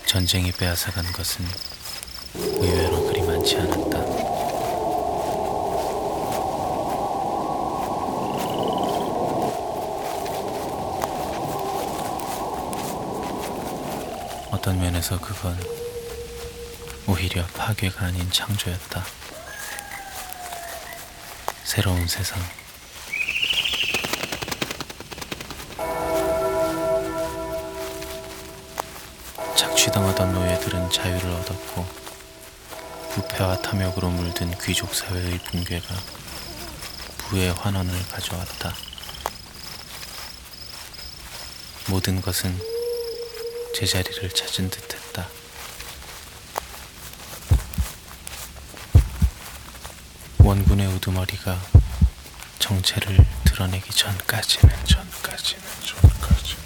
전쟁이 빼앗아간 것은 의외로 그리 많지 않았다. 어떤 면에서 그건 오히려 파괴가 아닌 창조였다. 새로운 세상, 착취당하던 노예들은 자유를 얻었고, 부패와 탐욕으로 물든 귀족 사회의 붕괴가 부의 환원을 가져왔다. 모든 것은 제자리를 찾은 듯했다. 원군의 우두머리가 정체를 드러내기 전까지는